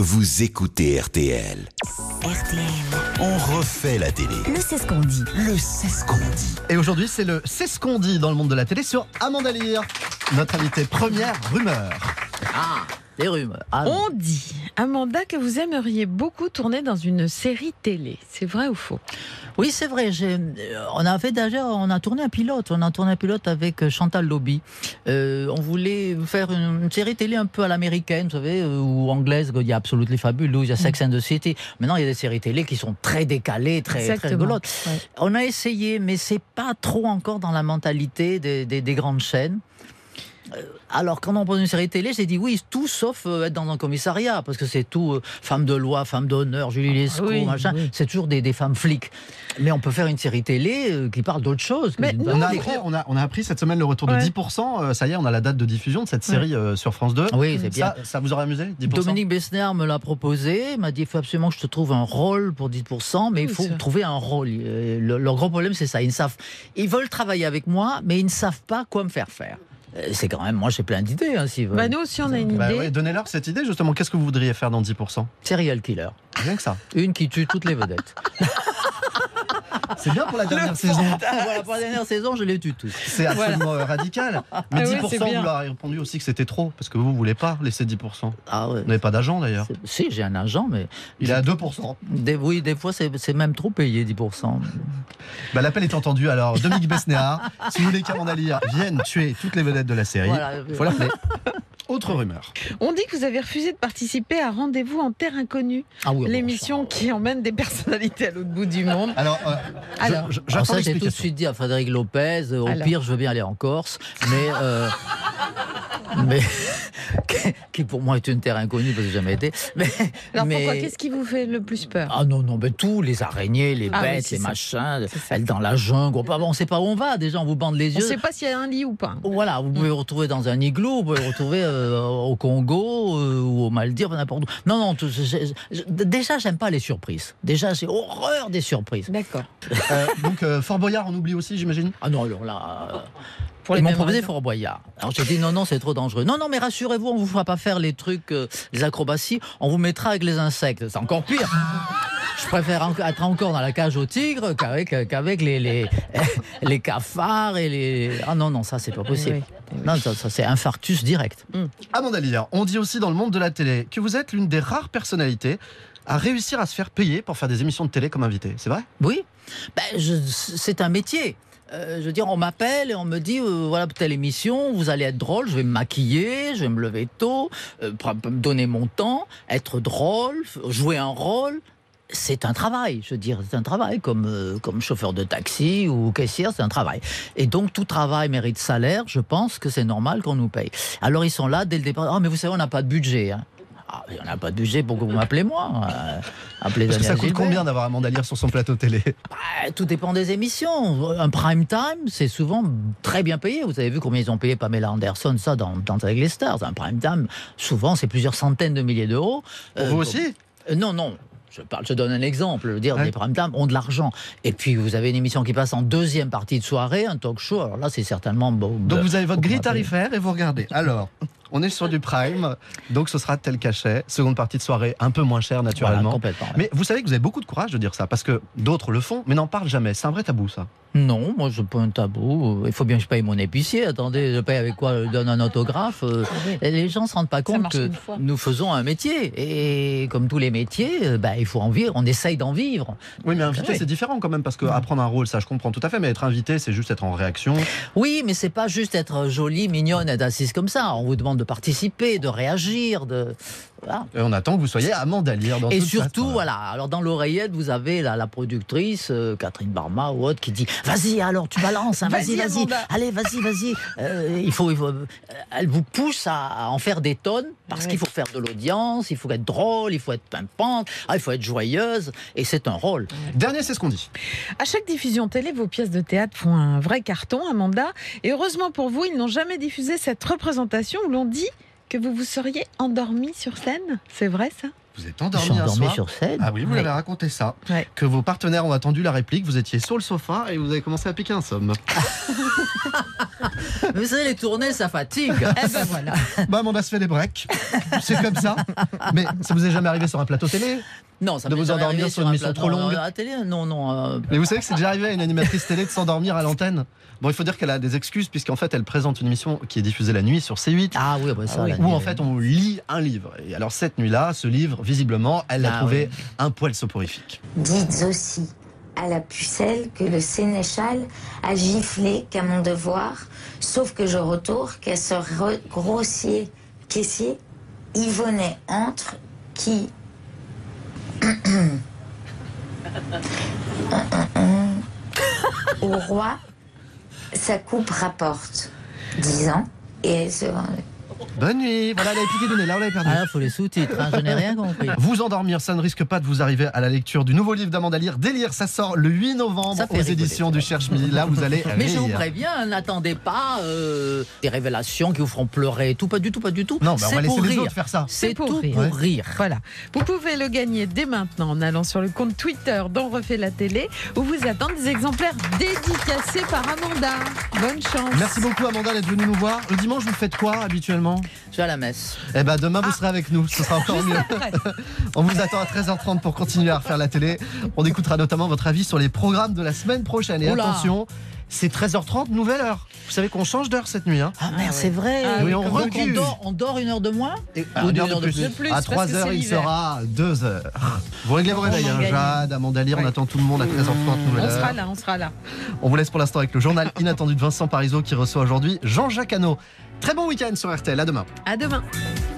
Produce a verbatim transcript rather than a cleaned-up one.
vous écoutez R T L. R T L. On refait la télé. Le C'est ce qu'on dit. Le C'est ce qu'on dit. Et aujourd'hui, c'est le C'est ce qu'on dit dans le monde de la télé sur Amanda Lear, notre invitée première rumeur. Ah, les rumeurs. Ah, On dit, Amanda, que vous aimeriez beaucoup tourner dans une série télé. C'est vrai ou faux? oui, c'est vrai. J'ai, on a fait d'ailleurs, on a tourné un pilote. On a tourné un pilote avec Chantal Lobby. Euh, on voulait faire une, une série télé un peu à l'américaine, vous savez, euh, ou anglaise. Il y a Absolutely Fabulous, il y a Sex and the City. Maintenant, il y a des séries télé qui sont très décalées, très, très rigolotes. Ouais. On a essayé, mais c'est pas trop encore dans la mentalité des, des, des grandes chaînes. Alors, quand on pose une série télé, j'ai dit oui, tout sauf euh, être dans un commissariat, parce que c'est tout euh, femme de loi, femme d'honneur, Julie Lescaut, oui, machin. Oui. C'est toujours des, des femmes flics. Mais on peut faire une série télé euh, qui parle d'autre chose. Mais on, a appris, on, a, on a appris cette semaine le retour ouais. de dix pour cent. Euh, ça y est, on a la date de diffusion de cette série ouais. euh, sur France deux. Oui, c'est bien. Ça, ça vous aurait amusé, dix pour cent? Dominique Besnéard me l'a proposé. Il m'a dit il faut absolument que je te trouve un rôle pour dix pour cent, mais oui, il faut ça. trouver un rôle. Le, leur gros problème, c'est ça. Ils, ne savent, ils veulent travailler avec moi, mais ils ne savent pas quoi me faire faire. C'est quand même, moi j'ai plein d'idées. Hein, s'ils veulent. Bah nous aussi on a une bah idée. Ouais, donnez-leur cette idée justement. Qu'est-ce que vous voudriez faire dans dix pour cent? Serial killer. Rien que ça. Une qui tue toutes les vedettes. C'est bien pour la dernière le saison. Voilà, pour la dernière saison, je les tue tous. C'est absolument voilà. radical. Mais dix pour cent, ah oui, vous leur avez répondu aussi que c'était trop, parce que vous ne voulez pas laisser dix pour cent. Ah ouais. Vous n'avez pas d'agent d'ailleurs. Si, j'ai un agent, mais... Il est à deux pour cent. Des, oui, des fois, c'est, c'est même trop payé, dix pour cent. Bah, l'appel est entendu. Alors, Dominique Besnéard, si vous voulez qu'Amanda Lear vienne tuer toutes les vedettes de la série, il voilà, faut l'appeler. Autre rumeur. On dit que vous avez refusé de participer à Rendez-vous en Terre Inconnue, ah oui, l'émission bon, qui emmène des personnalités à l'autre bout du monde. Alors, euh, Alors, je, je, alors ça, j'ai tout de suite dit à Frédéric Lopez, au alors. pire, je veux bien aller en Corse, mais... Euh, mais qui pour moi est une terre inconnue parce que j'ai jamais été. Mais, alors mais... pourquoi? Qu'est-ce qui vous fait le plus peur? Ah non, non, mais tout, les araignées, les ah bêtes, oui, les ça. machins, elles dans la jungle. On ne sait pas où on va, déjà, on vous bande les yeux. On ne sait pas s'il y a un lit ou pas. Voilà, vous pouvez vous retrouver dans un igloo, vous pouvez vous retrouver euh, au Congo euh, ou aux Maldives, n'importe où. Non, non, tout, je, je, déjà, j'aime pas les surprises. Déjà, j'ai horreur des surprises. D'accord. Euh, donc, euh, Fort Boyard, on oublie aussi, j'imagine? Ah non, alors là... Euh... Pour les Ils m'ont proposé Fort Boyard. Alors j'ai dit non, non, c'est trop dangereux. Non, non, mais rassurez-vous, on ne vous fera pas faire les trucs, euh, les acrobaties, on vous mettra avec les insectes. C'est encore pire. Je préfère en- être encore dans la cage au tigre qu'avec, qu'avec les, les, les cafards et les... Ah non, non, ça, c'est pas possible. Oui, oui. Non, ça, ça, c'est infarctus direct. Mmh. Amanda Lear, on dit aussi dans le monde de la télé que vous êtes l'une des rares personnalités à réussir à se faire payer pour faire des émissions de télé comme invité. C'est vrai? Oui. Ben, je, c'est un métier. Euh, je veux dire, on m'appelle et on me dit euh, voilà, telle émission, vous allez être drôle, je vais me maquiller, je vais me lever tôt, euh, me donner mon temps, être drôle, jouer un rôle. C'est un travail, je veux dire, c'est un travail comme, euh, comme chauffeur de taxi ou caissière, c'est un travail. Et donc tout travail mérite salaire, je pense que c'est normal qu'on nous paye. Alors ils sont là dès le départ, oh mais vous savez, on n'a pas de budget, hein. Ah, on n'a pas de budget pour que vous m'appelez moi. Euh, appelez Parce que ça coûte Gilbert. Combien d'avoir Amanda Lear sur son plateau télé? Bah, tout dépend des émissions. Un prime time, c'est souvent très bien payé. Vous avez vu combien ils ont payé Pamela Anderson, ça, dans Danse avec les stars. Un prime time, souvent, c'est plusieurs centaines de milliers d'euros. Pour euh, vous aussi euh, Non, non. Je, parle, je donne un exemple. Je veux dire, ouais. les prime time ont de l'argent. Et puis, vous avez une émission qui passe en deuxième partie de soirée, un talk show. Alors là, c'est certainement beau. Donc, vous avez votre grille tarifaire et vous regardez. Alors... On est sur du prime, donc ce sera tel cachet. Seconde partie de soirée, un peu moins cher naturellement. Voilà, complètement, ouais. Mais vous savez que vous avez beaucoup de courage de dire ça, parce que d'autres le font, mais n'en parlent jamais. C'est un vrai tabou, ça. Non, moi je pas un tabou. Il faut bien que je paye mon épicier. Attendez, je paye avec quoi? Je donne un autographe. Oui. Les gens ne se rendent pas compte que nous faisons un métier. Et comme tous les métiers, bah, il faut en vivre. On essaye d'en vivre. Oui, mais invité, oui. c'est différent quand même, parce qu'apprendre un rôle, ça je comprends tout à fait, mais être invité, c'est juste être en réaction. Oui, mais c'est pas juste être jolie, mignonne, être assise comme ça. On vous demande de participer, de réagir, de... Voilà. Et on attend que vous soyez Amanda Lear dans Et toute surtout, cette... voilà. Alors dans l'oreillette, vous avez la, la productrice euh, Catherine Barma ou autre qui dit vas-y, alors tu balances, hein, vas-y, vas-y, vas-y, allez, vas-y, vas-y. Euh, il faut, il faut, euh, elle vous pousse à, à en faire des tonnes parce oui. qu'il faut faire de l'audience, il faut être drôle, il faut être pimpante, ah, il faut être joyeuse, et c'est un rôle. Dernier, c'est ce qu'on dit. À chaque diffusion télé, vos pièces de théâtre font un vrai carton, Amanda. Et heureusement pour vous, ils n'ont jamais diffusé cette représentation où l'on dit que vous vous seriez endormie sur scène. C'est vrai, ça? Vous êtes endormi un soir sur scène. Ah oui, vous oui. l'avez raconté ça. Ouais. Que vos partenaires ont attendu la réplique, vous étiez sur le sofa et vous avez commencé à piquer un somme. Mais vous savez, les tournées, ça fatigue. Eh ben voilà. Bah, on a se fait des breaks. C'est comme ça. Mais ça vous est jamais arrivé sur un plateau télé? Non, ça de m'est vous jamais endormir arrivé sur une émission un trop plateau. longue? À la télé, non, non. Euh... Mais vous savez que c'est déjà arrivé à une animatrice télé de s'endormir à l'antenne? Bon, il faut dire qu'elle a des excuses, puisqu'en fait, elle présente une émission qui est diffusée la nuit sur C huit. Ah oui, bah ça, où la en nuit, fait, on lit un livre. Et alors, cette nuit-là, ce livre, visiblement, elle l'a Ah trouvé oui. un poil soporifique. Dites aussi à la pucelle que le sénéchal a giflé qu'à mon devoir, sauf que je retourne qu'à ce re- grossier caissier, Yvonnet entre qui... Au roi, sa coupe rapporte dix ans et elle se vend. Bonne nuit. Voilà, elle avait piqué du nez. Là, on l'avait perdu. Ah, il faut les sous-titres, hein, je n'ai rien compris. Vous endormir, ça ne risque pas de vous arriver à la lecture du nouveau livre d'Amanda Lear. Délire, ça sort le huit novembre Ça fait aux rigoler, éditions ça. du Cherche-Midi. Là, vous allez Mais je vous rire. préviens, n'attendez pas euh, des révélations qui vous feront pleurer. Tout, pas du tout, pas du tout. Non, bah, on C'est va laisser pour les rire. autres faire ça. C'est pour tout rire. pour Ouais. rire. Voilà. Vous pouvez le gagner dès maintenant en allant sur le compte Twitter d'On refait la télé où vous attendent des exemplaires dédicacés par Amanda. Bonne chance. Merci beaucoup, Amanda, d'être venue nous voir. Le dimanche, vous faites quoi habituellement? Je vais à la messe. Eh ben, demain, vous serez avec nous. Ce sera encore mieux. On vous attend à treize heures trente pour continuer à refaire la télé. On écoutera notamment votre avis sur les programmes de la semaine prochaine. Et Oula. attention, c'est treize heures trente, nouvelle heure. Vous savez qu'on change d'heure cette nuit. Hein. Ah merde, c'est vrai. Ah oui, on Donc, recule. dort, on dort une heure de moins Et Ou une d'une heure de heure de plus. De plus, À parce trois que heures, c'est il l'hiver. sera deux heures. Vous réglez vos On réveils, en hein, gagne. Jade, Amanda Lear, on Ouais. attend tout le monde à treize heures trente, nouvelle On sera heure. là, on sera là. On vous laisse pour l'instant avec le journal inattendu de Vincent Parisot qui reçoit aujourd'hui Jean-Jacques Hano. Très bon week-end sur R T L, à demain. À demain.